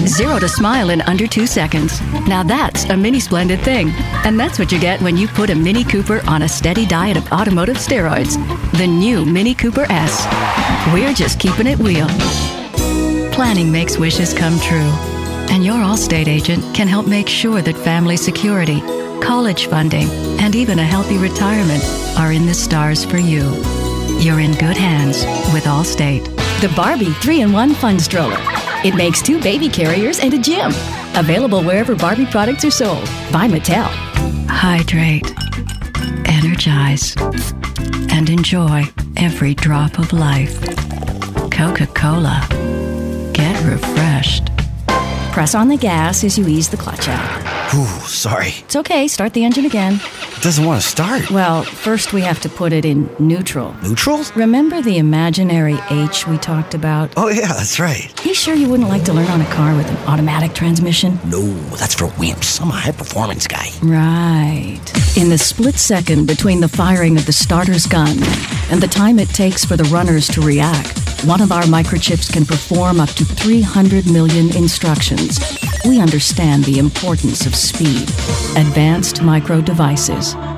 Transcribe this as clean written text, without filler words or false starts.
0 to smile in under 2 seconds. Now that's a mini splendid thing. And that's what you get when you put a Mini Cooper on a steady diet of automotive steroids. The new Mini Cooper S. We're just keeping it real. Planning makes wishes come true. And your Allstate agent can help make sure that family security, college funding, and even a healthy retirement are in the stars for you. You're in good hands with Allstate. The Barbie 3-in-1 Fun Stroller. It makes 2 baby carriers and a gym. Available wherever Barbie products are sold. By Mattel. Hydrate, energize, and enjoy every drop of life. Coca-Cola. Get refreshed. Press on the gas as you ease the clutch out. Ooh, sorry. It's okay. Start the engine again. It doesn't want to start. Well, first we have to put it in neutral. Neutral? Remember the imaginary H we talked about? Oh, yeah, that's right. You sure you wouldn't like to learn on a car with an automatic transmission? No, that's for wimps. I'm a high-performance guy. Right. In the split second between the firing of the starter's gun and the time it takes for the runners to react, one of our microchips can perform up to 300 million instructions. We understand the importance of speed. Advanced Micro Devices.